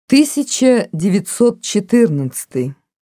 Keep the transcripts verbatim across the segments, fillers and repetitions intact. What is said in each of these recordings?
тысяча девятьсот четырнадцатый.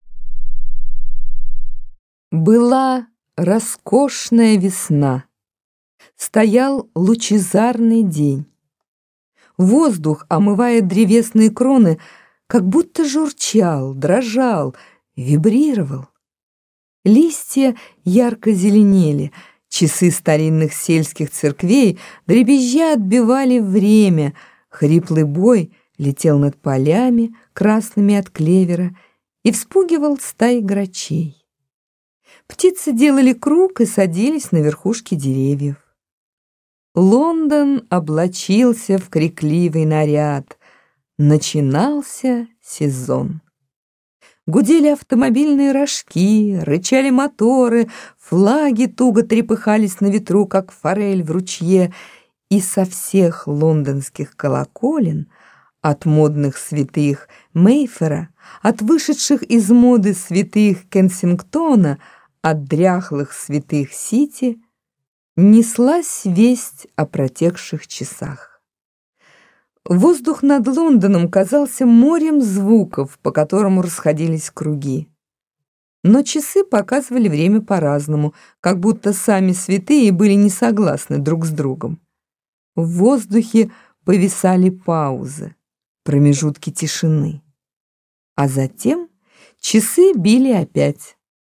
Была роскошная весна. Стоял лучезарный день. Воздух, омывая древесные кроны, как будто журчал, дрожал, вибрировал. Листья ярко зеленели, часы старинных сельских церквей дребезжа отбивали время, хриплый бой летел над полями, красными от клевера, и вспугивал стаи грачей. Птицы делали круг и садились на верхушки деревьев. Лондон облачился в крикливый наряд. Начинался сезон. Гудели автомобильные рожки, рычали моторы, флаги туго трепыхались на ветру, как форель в ручье, и со всех лондонских колоколен, от модных святых Мейфера, от вышедших из моды святых Кенсингтона, от дряхлых святых Сити, неслась весть о протекших часах. Воздух над Лондоном казался морем звуков, по которому расходились круги. Но часы показывали время по-разному, как будто сами святые были не согласны друг с другом. В воздухе повисали паузы, промежутки тишины. А затем часы били опять.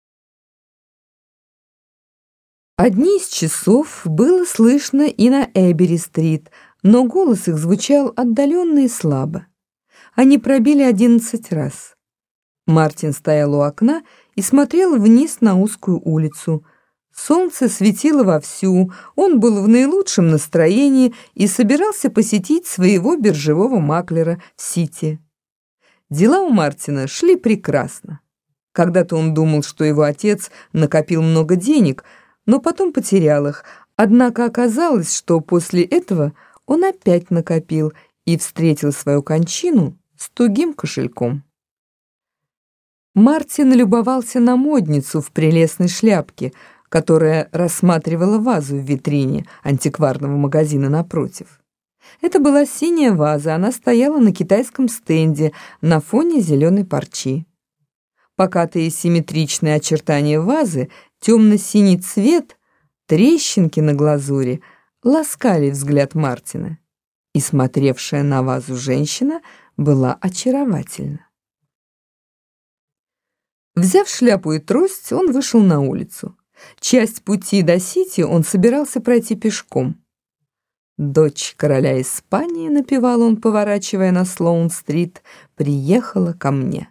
Одни из часов было слышно и на Эбери-стрит, но голос их звучал отдаленно и слабо. Они пробили одиннадцать раз. Мартин стоял у окна и смотрел вниз на узкую улицу. Солнце светило вовсю, он был в наилучшем настроении и собирался посетить своего биржевого маклера в Сити. Дела у Мартина шли прекрасно. Когда-то он думал, что его отец накопил много денег, но потом потерял их, однако оказалось, что после этого он опять накопил и встретил свою кончину с тугим кошельком. Мартин любовался на модницу в прелестной шляпке, которая рассматривала вазу в витрине антикварного магазина напротив. Это была синяя ваза, она стояла на китайском стенде на фоне зеленой парчи. Покатые симметричные очертания вазы, темно-синий цвет, трещинки на глазури ласкали взгляд Мартина, и смотревшая на вазу женщина была очаровательна. Взяв шляпу и трость, он вышел на улицу. Часть пути до Сити он собирался пройти пешком. «Дочь короля Испании», — напевал он, поворачивая на Слоун-стрит, — «приехала ко мне».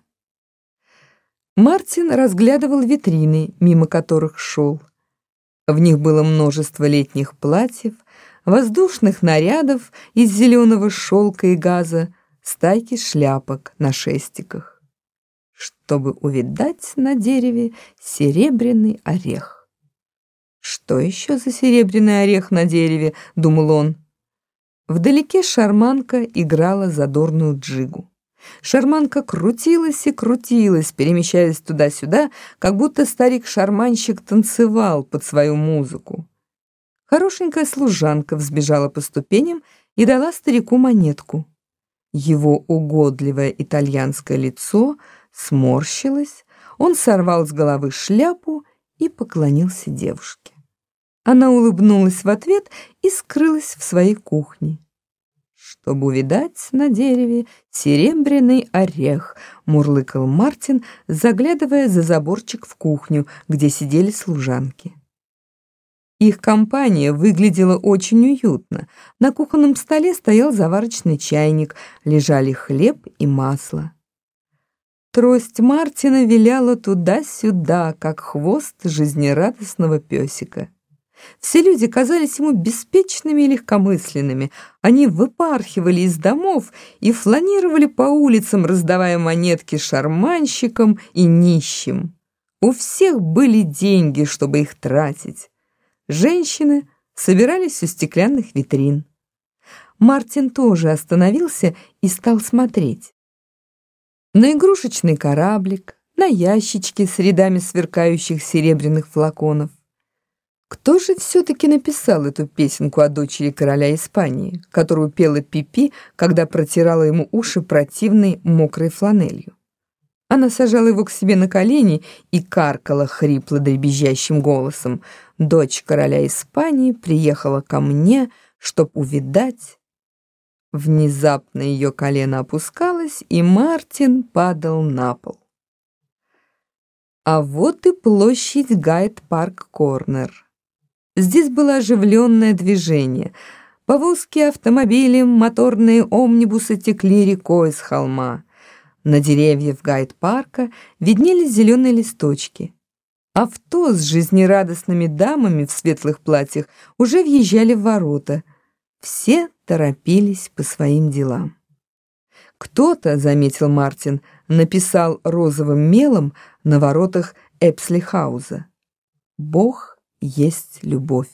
Мартин разглядывал витрины, мимо которых шел. В них было множество летних платьев, воздушных нарядов из зеленого шелка и газа, стайки шляпок на шестиках. Чтобы увидать на дереве серебряный орех. «Что еще за серебряный орех на дереве?» — думал он. Вдалеке шарманка играла задорную джигу. Шарманка крутилась и крутилась, перемещаясь туда-сюда, как будто старик-шарманщик танцевал под свою музыку. Хорошенькая служанка взбежала по ступеням и дала старику монетку. Его угодливое итальянское лицо сморщилось, он сорвал с головы шляпу и поклонился девушке. Она улыбнулась в ответ и скрылась в своей кухне. «Чтобы увидать на дереве серебряный орех», — мурлыкал Мартин, заглядывая за заборчик в кухню, где сидели служанки. Их компания выглядела очень уютно. На кухонном столе стоял заварочный чайник, лежали хлеб и масло. Трость Мартина виляла туда-сюда, как хвост жизнерадостного песика. Все люди казались ему беспечными и легкомысленными. Они выпархивали из домов и фланировали по улицам, раздавая монетки шарманщикам и нищим. У всех были деньги, чтобы их тратить. Женщины собирались у стеклянных витрин. Мартин тоже остановился и стал смотреть. На игрушечный кораблик, на ящички с рядами сверкающих серебряных флаконов. Кто же все-таки написал эту песенку о дочери короля Испании, которую пела Пипи, когда протирала ему уши противной мокрой фланелью? Она сажала его к себе на колени и каркала хрипло дребезжащим голосом: «Дочь короля Испании приехала ко мне, чтоб увидать». Внезапно ее колено опускалось, и Мартин падал на пол. А вот и площадь Гайд-парк-Корнер. Здесь было оживленное движение. Повозки, автомобили, моторные омнибусы текли рекой с холма. На деревьях Гайд-парка виднелись зеленые листочки. Авто с жизнерадостными дамами в светлых платьях уже въезжали в ворота. Все торопились по своим делам. Кто-то, заметил Мартин, написал розовым мелом на воротах Эпслихауза: «Бог есть любовь».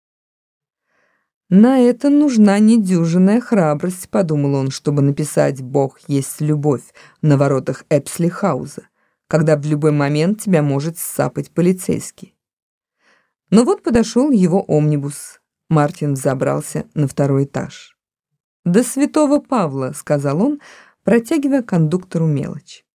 «На это нужна недюжинная храбрость», — подумал он, чтобы написать «Бог есть любовь» на воротах Эпслихауза, когда в любой момент тебя может сцапать полицейский. Но вот подошел его омнибус. Мартин взобрался на второй этаж. «До Святого Павла», — сказал он, протягивая кондуктору мелочь.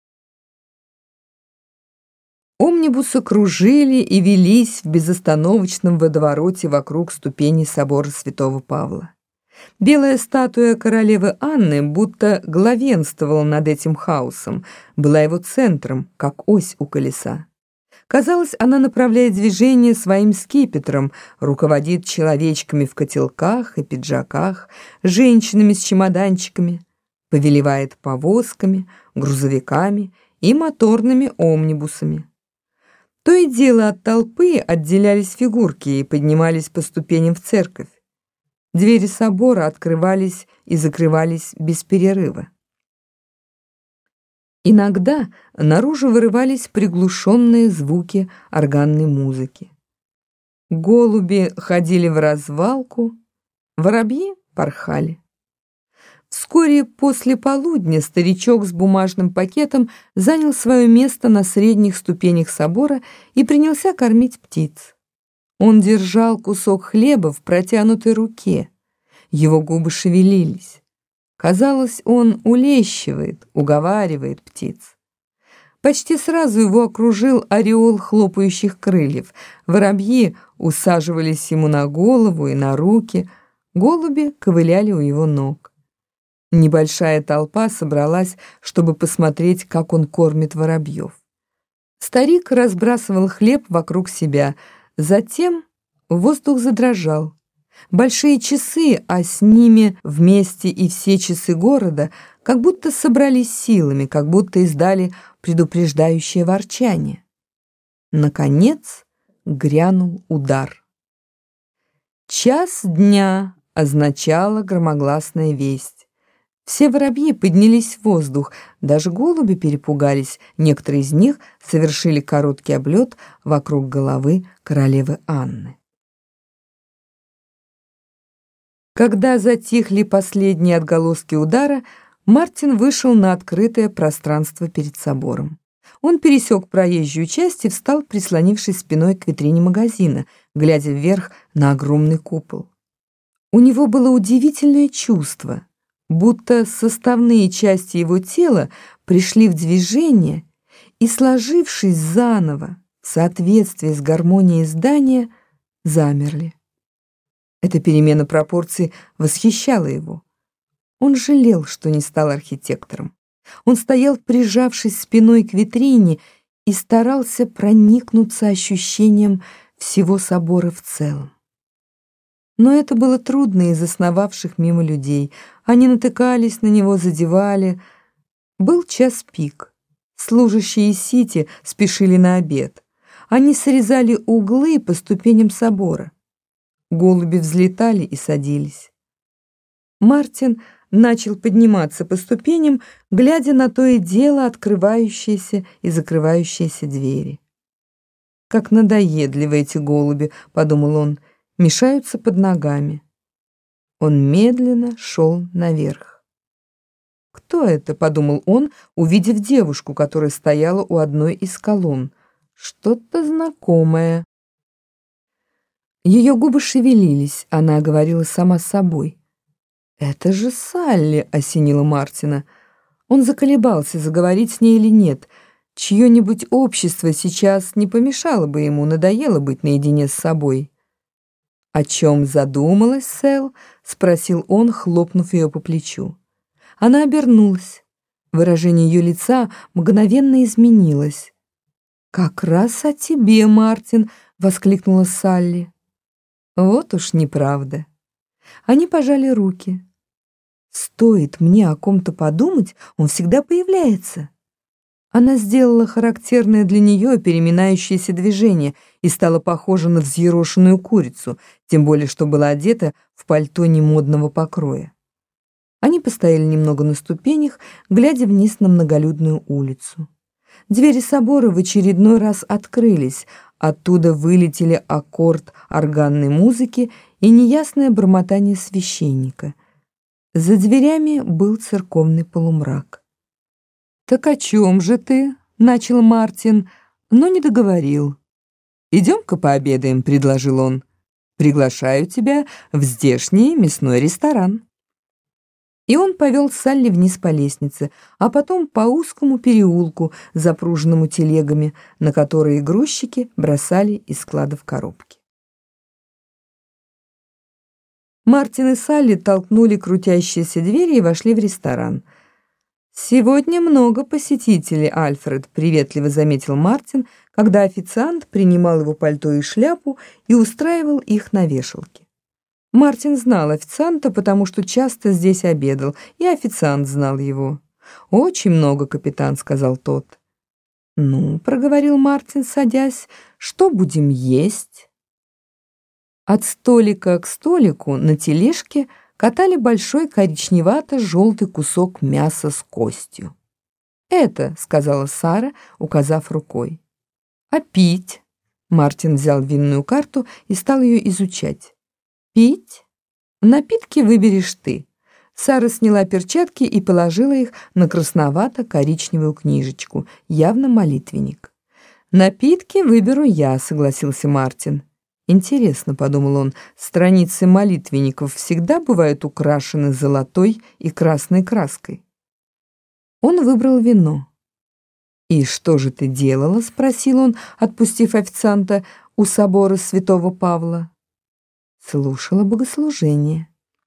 Омнибусы кружили и велись в безостановочном водовороте вокруг ступеней собора Святого Павла. Белая статуя королевы Анны будто главенствовала над этим хаосом, была его центром, как ось у колеса. Казалось, она направляет движение своим скипетром, руководит человечками в котелках и пиджаках, женщинами с чемоданчиками, повелевает повозками, грузовиками и моторными омнибусами. То и дело от толпы отделялись фигурки и поднимались по ступеням в церковь. Двери собора открывались и закрывались без перерыва. Иногда наружу вырывались приглушенные звуки органной музыки. Голуби ходили в развалку, воробьи порхали. Вскоре после полудня старичок с бумажным пакетом занял свое место на средних ступенях собора и принялся кормить птиц. Он держал кусок хлеба в протянутой руке. Его губы шевелились. Казалось, он улещивает, уговаривает птиц. Почти сразу его окружил ореол хлопающих крыльев. Воробьи усаживались ему на голову и на руки, голуби ковыляли у его ног. Небольшая толпа собралась, чтобы посмотреть, как он кормит воробьев. Старик разбрасывал хлеб вокруг себя, затем воздух задрожал. Большие часы, а с ними вместе и все часы города, как будто собрались силами, как будто издали предупреждающее ворчание. Наконец грянул удар. Час дня означала громогласная весть. Все воробьи поднялись в воздух, даже голуби перепугались, некоторые из них совершили короткий облет вокруг головы королевы Анны. Когда затихли последние отголоски удара, Мартин вышел на открытое пространство перед собором. Он пересек проезжую часть и встал, прислонившись спиной к витрине магазина, глядя вверх на огромный купол. У него было удивительное чувство, будто составные части его тела пришли в движение и, сложившись заново в соответствии с гармонией здания, замерли. Эта перемена пропорций восхищала его. Он жалел, что не стал архитектором. Он стоял, прижавшись спиной к витрине, и старался проникнуться ощущением всего собора в целом. Но это было трудно из основавших мимо людей. Они натыкались на него, задевали. Был час пик. Служащие сити спешили на обед. Они срезали углы по ступеням собора. Голуби взлетали и садились. Мартин начал подниматься по ступеням, глядя на то и дело открывающиеся и закрывающиеся двери. «Как надоедливы эти голуби», — подумал он, — «мешаются под ногами». Он медленно шел наверх. «Кто это?» — подумал он, увидев девушку, которая стояла у одной из колонн. «Что-то знакомое». Ее губы шевелились, она говорила сама с собой. «Это же Салли!» — осенила Мартина. Он заколебался, заговорить с ней или нет. Чье-нибудь общество сейчас не помешало бы ему, надоело быть наедине с собой. «О чем задумалась, Сэл?» — спросил он, хлопнув ее по плечу. Она обернулась. Выражение ее лица мгновенно изменилось. «Как раз о тебе, Мартин!» — воскликнула Салли. «Вот уж неправда». Они пожали руки. «Стоит мне о ком-то подумать, он всегда появляется». Она сделала характерное для нее переминающееся движение и стала похожа на взъерошенную курицу, тем более что была одета в пальто немодного покроя. Они постояли немного на ступенях, глядя вниз на многолюдную улицу. Двери собора в очередной раз открылись, оттуда вылетели аккорд органной музыки и неясное бормотание священника. За дверями был церковный полумрак. «Так о чем же ты?» — начал Мартин, но не договорил. «Идем-ка пообедаем», — предложил он. «Приглашаю тебя в здешний мясной ресторан». И он повел Салли вниз по лестнице, а потом по узкому переулку, запруженному телегами, на которые грузчики бросали из складов коробки. Мартин и Салли толкнули крутящиеся двери и вошли в ресторан. «Сегодня много посетителей, Альфред», — приветливо заметил Мартин, когда официант принимал его пальто и шляпу и устраивал их на вешалке. Мартин знал официанта, потому что часто здесь обедал, и официант знал его. «Очень много, капитан», — сказал тот. «Ну», — проговорил Мартин, садясь, — «что будем есть?» От столика к столику на тележке катали большой коричневато-желтый кусок мяса с костью. «Это», — сказала Сара, указав рукой. «А пить?» Мартин взял винную карту и стал ее изучать. «Пить? Напитки выберешь ты». Сара сняла перчатки и положила их на красновато-коричневую книжечку, явно молитвенник. «Напитки выберу я», — согласился Мартин. «Интересно», — подумал он, — «страницы молитвенников всегда бывают украшены золотой и красной краской». Он выбрал вино. «И что же ты делала?» — спросил он, отпустив официанта, у собора святого Павла. «Слушала богослужение».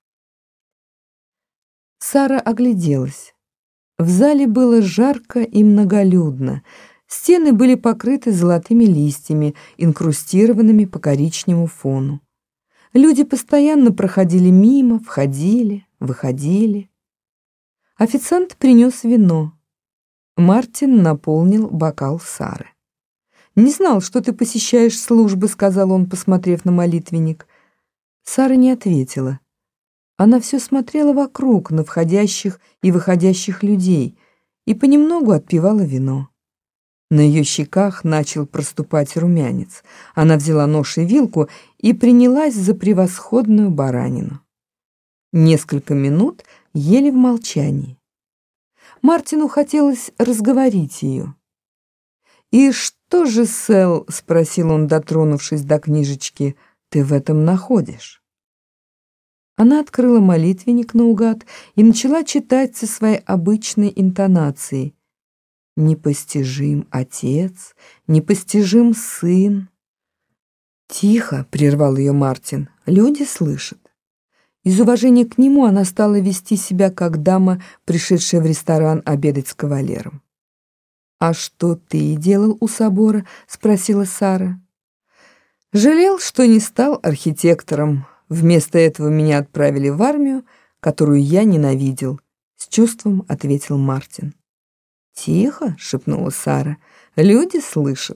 Сара огляделась. В зале было жарко и многолюдно. Стены были покрыты золотыми листьями, инкрустированными по коричневому фону. Люди постоянно проходили мимо, входили, выходили. Официант принес вино. Мартин наполнил бокал Сары. «Не знал, что ты посещаешь службы», — сказал он, посмотрев на молитвенник. Сара не ответила. Она все смотрела вокруг, на входящих и выходящих людей, и понемногу отпивала вино. На ее щеках начал проступать румянец. Она взяла нож и вилку и принялась за превосходную баранину. Несколько минут ели в молчании. Мартину хотелось разговорить ее. «И что же, Сэл, — спросил он, дотронувшись до книжечки, — ты в этом находишь?» Она открыла молитвенник наугад и начала читать со своей обычной интонацией. «Непостижим Отец, непостижим Сын». «Тихо!» — прервал ее Мартин. «Люди слышат». Из уважения к нему она стала вести себя как дама, пришедшая в ресторан обедать с кавалером. «А что ты делал у собора?» — спросила Сара. «Жалел, что не стал архитектором. Вместо этого меня отправили в армию, которую я ненавидел», — с чувством ответил Мартин. «Тихо!» — шепнула Сара. «Люди слышат».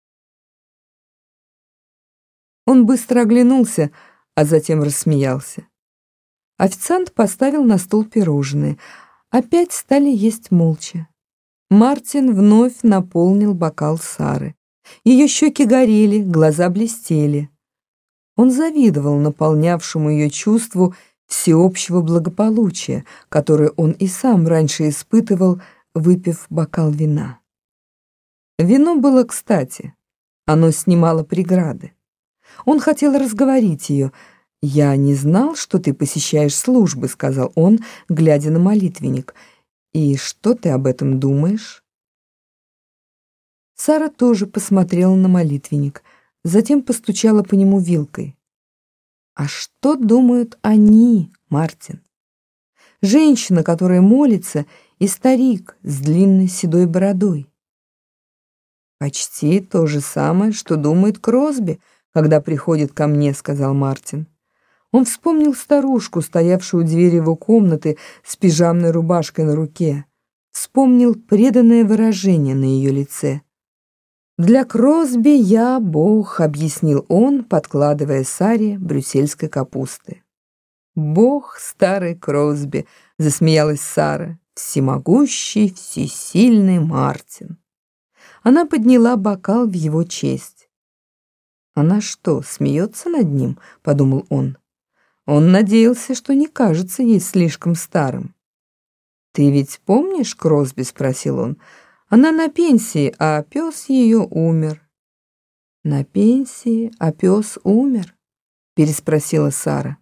Он быстро оглянулся, а затем рассмеялся. Официант поставил на стол пирожные. Опять стали есть молча. Мартин вновь наполнил бокал Сары. Ее щеки горели, глаза блестели. Он завидовал наполнявшему ее чувству всеобщего благополучия, которое он и сам раньше испытывал, выпив бокал вина. Вино было кстати, оно снимало преграды. Он хотел разговорить ее. «Я не знал, что ты посещаешь службы», — сказал он, глядя на молитвенник. «И что ты об этом думаешь?» Сара тоже посмотрела на молитвенник, затем постучала по нему вилкой. «А что думают они, Мартин? Женщина, которая молится, и старик с длинной седой бородой. «Почти то же самое, что думает Кросби, когда приходит ко мне», — сказал Мартин. Он вспомнил старушку, стоявшую у двери его комнаты с пижамной рубашкой на руке. Вспомнил преданное выражение на ее лице. «Для Кросби я Бог», — объяснил он, подкладывая Саре брюссельской капусты. «Бог старый Кросби», — засмеялась Сара, — «всемогущий, всесильный Мартин». Она подняла бокал в его честь. «Она что, смеется над ним?» — подумал он. Он надеялся, что не кажется ей слишком старым. «Ты ведь помнишь Кросби?» — спросил он. «Она на пенсии, а пес ее умер». «На пенсии, а пес умер?» — переспросила Сара.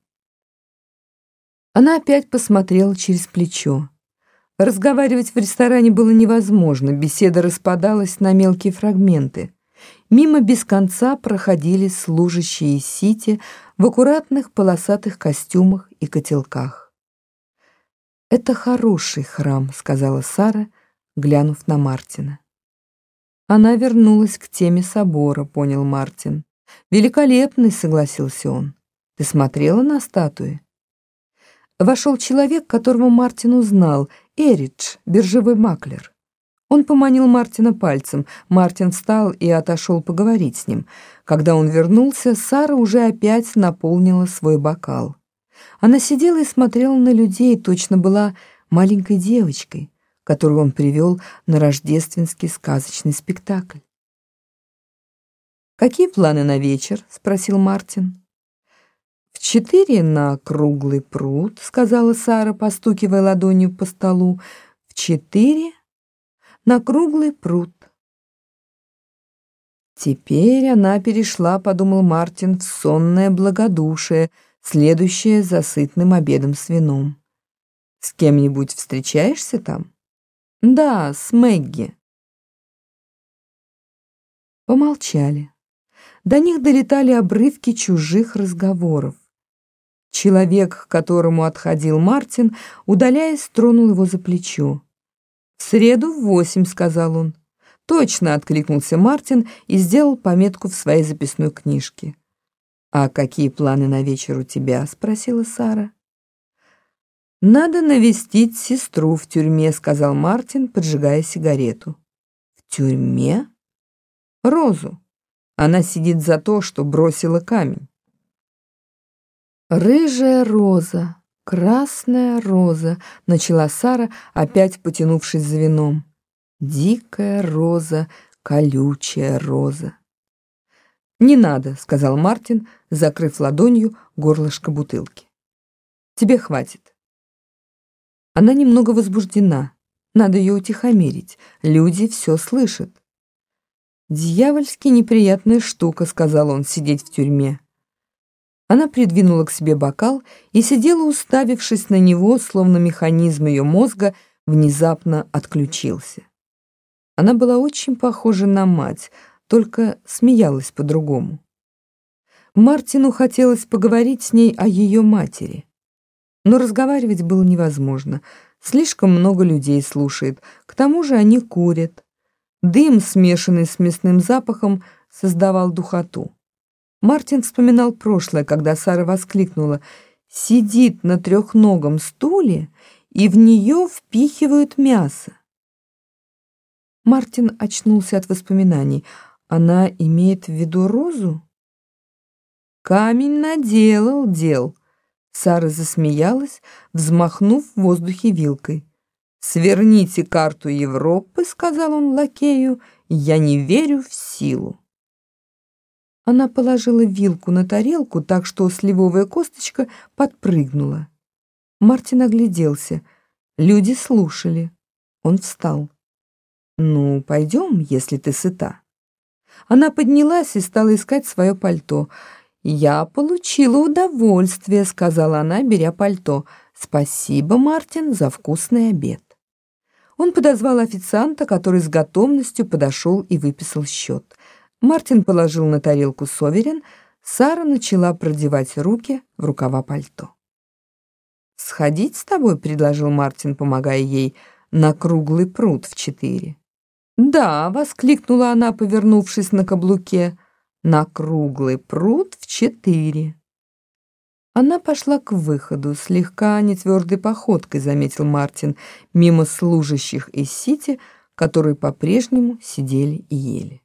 Она опять посмотрела через плечо. Разговаривать в ресторане было невозможно, беседа распадалась на мелкие фрагменты. Мимо без конца проходили служащие из сити в аккуратных полосатых костюмах и котелках. «Это хороший храм», — сказала Сара, глянув на Мартина. Она вернулась к теме собора, понял Мартин. «Великолепный», — согласился он. «Ты смотрела на статуи?» Вошел человек, которого Мартин узнал, Эридж, биржевой маклер. Он поманил Мартина пальцем. Мартин встал и отошел поговорить с ним. Когда он вернулся, Сара уже опять наполнила свой бокал. Она сидела и смотрела на людей, точно была маленькой девочкой, которую он привел на рождественский сказочный спектакль. «Какие планы на вечер?» — спросил Мартин. «В четыре на круглый пруд», — сказала Сара, постукивая ладонью по столу. «В четыре на круглый пруд». Теперь она перешла, подумал Мартин, в сонное благодушие, следующее за сытным обедом с вином. «С кем-нибудь встречаешься там?» «Да, с Мэгги». Помолчали. До них долетали обрывки чужих разговоров. Человек, к которому отходил Мартин, удаляясь, тронул его за плечо. «В среду в восемь», — сказал он. «Точно», — откликнулся Мартин и сделал пометку в своей записной книжке. «А какие планы на вечер у тебя?» — спросила Сара. «Надо навестить сестру в тюрьме», — сказал Мартин, поджигая сигарету. «В тюрьме?» «Розу. Она сидит за то, что бросила камень». «Рыжая роза, красная роза», — начала Сара, опять потянувшись за вином. «Дикая роза, колючая роза». «Не надо», — сказал Мартин, закрыв ладонью горлышко бутылки. «Тебе хватит». Она немного возбуждена. Надо ее утихомирить. Люди все слышат. «Дьявольски неприятная штука», — сказал он, — «сидеть в тюрьме». Она придвинула к себе бокал и сидела, уставившись на него, словно механизм ее мозга внезапно отключился. Она была очень похожа на мать, только смеялась по-другому. Мартину хотелось поговорить с ней о ее матери. Но разговаривать было невозможно. Слишком много людей слушает. К тому же они курят. Дым, смешанный с мясным запахом, создавал духоту. Мартин вспоминал прошлое, когда Сара воскликнула: «Сидит на трехногом стуле, и в нее впихивают мясо». Мартин очнулся от воспоминаний. Она имеет в виду розу? «Камень наделал дел». Сара засмеялась, взмахнув в воздухе вилкой. «Сверните карту Европы», — сказал он лакею, — «я не верю в силу». Она положила вилку на тарелку так, что сливовая косточка подпрыгнула. Мартин огляделся. Люди слушали. Он встал. «Ну, пойдем, если ты сыта». Она поднялась и стала искать свое пальто. «Я получила удовольствие», — сказала она, беря пальто. «Спасибо, Мартин, за вкусный обед». Он подозвал официанта, который с готовностью подошел и выписал счет. Мартин положил на тарелку соверен, Сара начала продевать руки в рукава пальто. «Сходить с тобой?» — предложил Мартин, помогая ей, — «на круглый пруд в четыре». «Да», — воскликнула она, повернувшись на каблуке, — «на круглый пруд в четыре». Она пошла к выходу, слегка нетвердой походкой, заметил Мартин, мимо служащих из Сити, которые по-прежнему сидели и ели.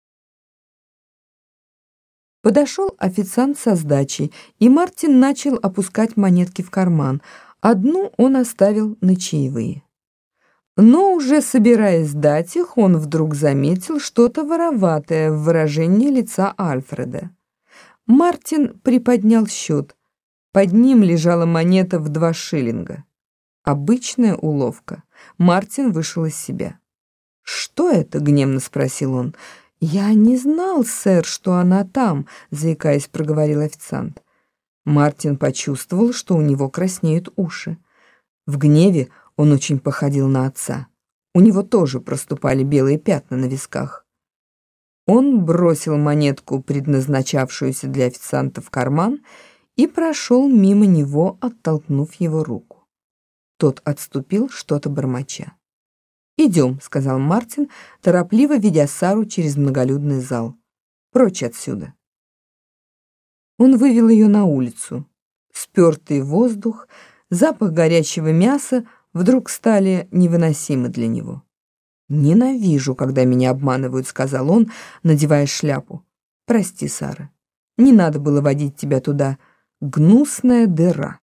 Подошел официант со сдачей, и Мартин начал опускать монетки в карман. Одну он оставил на чаевые. Но уже собираясь сдать их, он вдруг заметил что-то вороватое в выражении лица Альфреда. Мартин приподнял счет. Под ним лежала монета в два шиллинга. Обычная уловка. Мартин вышел из себя. «Что это?» — гневно спросил он. «Я не знал, сэр, что она там», — заикаясь, проговорил официант. Мартин почувствовал, что у него краснеют уши. В гневе он очень походил на отца. У него тоже проступали белые пятна на висках. Он бросил монетку, предназначавшуюся для официанта, в карман, и прошел мимо него, оттолкнув его руку. Тот отступил, что-то бормоча. «Идем», — сказал Мартин, торопливо ведя Сару через многолюдный зал. «Прочь отсюда». Он вывел ее на улицу. Спертый воздух, запах горячего мяса вдруг стали невыносимы для него. «Ненавижу, когда меня обманывают», — сказал он, надевая шляпу. «Прости, Сара, не надо было водить тебя туда. Гнусная дыра».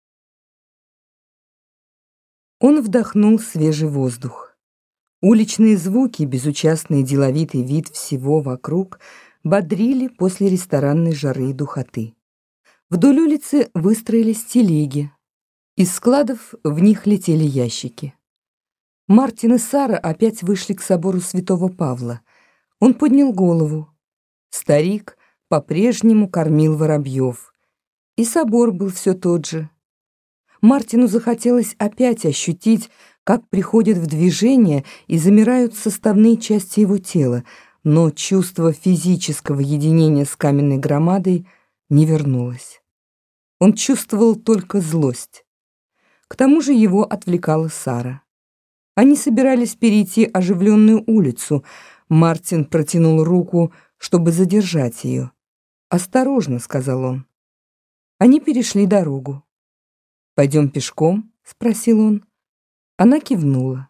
Он вдохнул свежий воздух. Уличные звуки, безучастный и деловитый вид всего вокруг бодрили после ресторанной жары и духоты. Вдоль улицы выстроились телеги. Из складов в них летели ящики. Мартин и Сара опять вышли к собору Святого Павла. Он поднял голову. Старик по-прежнему кормил воробьев. И собор был все тот же. Мартину захотелось опять ощутить, как приходят в движение и замирают составные части его тела, но чувство физического единения с каменной громадой не вернулось. Он чувствовал только злость. К тому же его отвлекала Сара. Они собирались перейти оживленную улицу. Мартин протянул руку, чтобы задержать ее. «Осторожно», — сказал он. Они перешли дорогу. «Пойдем пешком?» — спросил он. Она кивнула.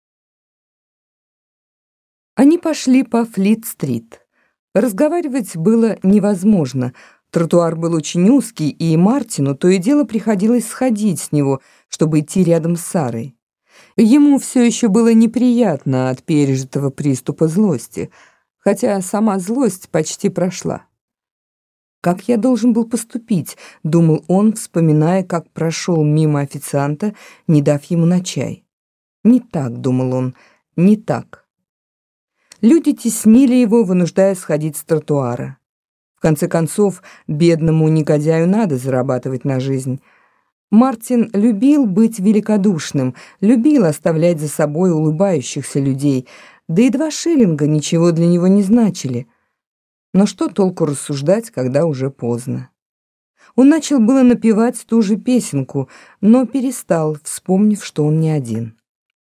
Они пошли по Флит-стрит. Разговаривать было невозможно. Тротуар был очень узкий, и Мартину то и дело приходилось сходить с него, чтобы идти рядом с Сарой. Ему все еще было неприятно от пережитого приступа злости, хотя сама злость почти прошла. «Как я должен был поступить?» — думал он, вспоминая, как прошел мимо официанта, не дав ему на чай. «Не так», — думал он, — «не так». Люди теснили его, вынуждая сходить с тротуара. В конце концов, бедному негодяю надо зарабатывать на жизнь. Мартин любил быть великодушным, любил оставлять за собой улыбающихся людей, да и два шиллинга ничего для него не значили. Но что толку рассуждать, когда уже поздно? Он начал было напевать ту же песенку, но перестал, вспомнив, что он не один.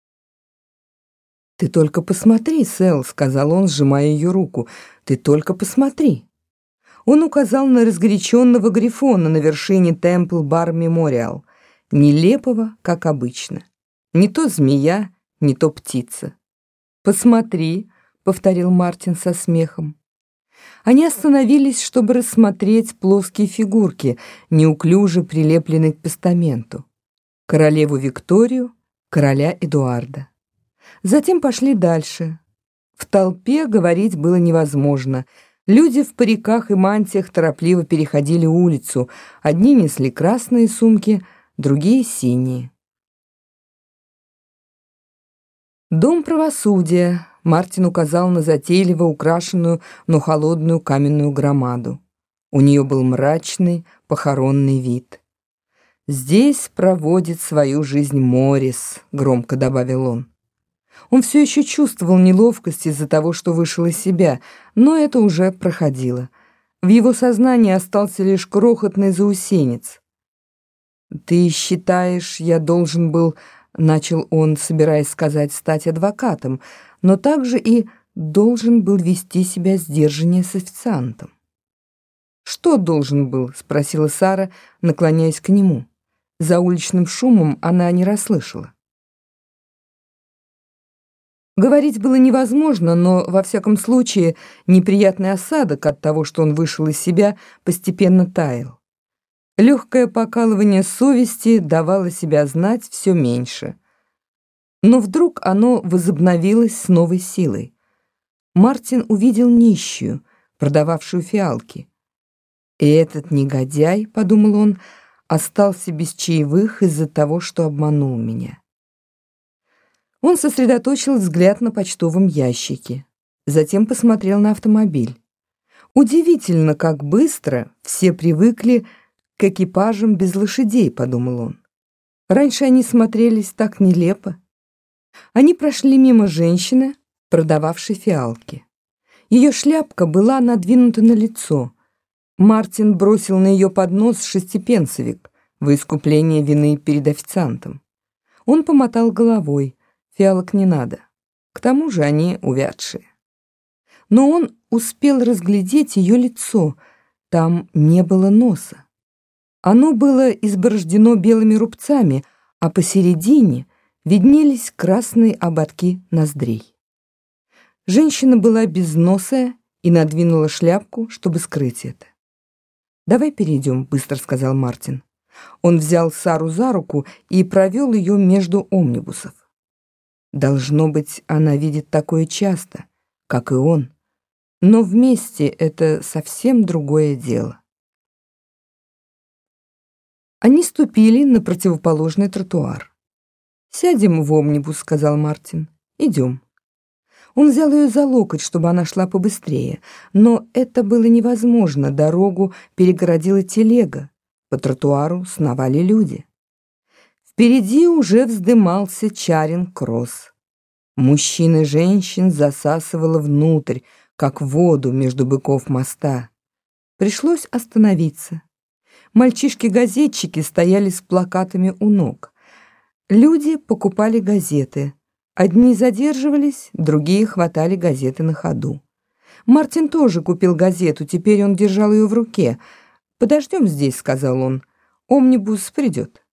«Ты только посмотри, Сэл», — сказал он, сжимая ее руку, — «ты только посмотри». Он указал на разгоряченного грифона на вершине Темпл Бар Мемориал, нелепого, как обычно. Не то змея, не то птица. «Посмотри», — повторил Мартин со смехом. Они остановились, чтобы рассмотреть плоские фигурки, неуклюже прилепленные к постаменту. Королеву Викторию, короля Эдуарда. Затем пошли дальше. В толпе говорить было невозможно. Люди в париках и мантиях торопливо переходили улицу. Одни несли красные сумки, другие — синие. Дом правосудия. Мартин указал на затейливо украшенную, но холодную каменную громаду. У нее был мрачный, похоронный вид. «Здесь проводит свою жизнь Моррис», — громко добавил он. Он все еще чувствовал неловкость из-за того, что вышел из себя, но это уже проходило. В его сознании остался лишь крохотный заусенец. «Ты считаешь, я должен был...» — начал он, собираясь сказать, стать адвокатом, но также и должен был вести себя сдержаннее с официантом. «Что должен был?» — спросила Сара, наклоняясь к нему. За уличным шумом она не расслышала. Говорить было невозможно, но, во всяком случае, неприятный осадок от того, что он вышел из себя, постепенно таял. Легкое покалывание совести давало себя знать все меньше. Но вдруг оно возобновилось с новой силой. Мартин увидел нищую, продававшую фиалки. «И этот негодяй, — подумал он, — остался без чаевых из-за того, что обманул меня». Он сосредоточил взгляд на почтовом ящике, затем посмотрел на автомобиль. «Удивительно, как быстро все привыкли к экипажам без лошадей», — подумал он. «Раньше они смотрелись так нелепо». Они прошли мимо женщины, продававшей фиалки. Ее шляпка была надвинута на лицо. Мартин бросил на ее поднос шестипенсовик во искупление вины перед официантом. Он помотал головой. Фиалок не надо. К тому же они увядшие. Но он успел разглядеть ее лицо. Там не было носа. Оно было изборождено белыми рубцами, а посередине виднелись красные ободки ноздрей. Женщина была безносая и надвинула шляпку, чтобы скрыть это. «Давай перейдем», — быстро сказал Мартин. Он взял Сару за руку и провел ее между омнибусов. Должно быть, она видит такое часто, как и он. Но вместе это совсем другое дело. Они ступили на противоположный тротуар. «Сядем в омнибус», — сказал Мартин. «Идем». Он взял ее за локоть, чтобы она шла побыстрее, но это было невозможно, дорогу перегородила телега, по тротуару сновали люди. Впереди уже вздымался Чаринг-кросс. Мужчин и женщин засасывало внутрь, как воду между быков моста. Пришлось остановиться. Мальчишки-газетчики стояли с плакатами у ног. Люди покупали газеты. Одни задерживались, другие хватали газеты на ходу. Мартин тоже купил газету, теперь он держал ее в руке. «Подождем здесь», — сказал он. «Омнибус придет».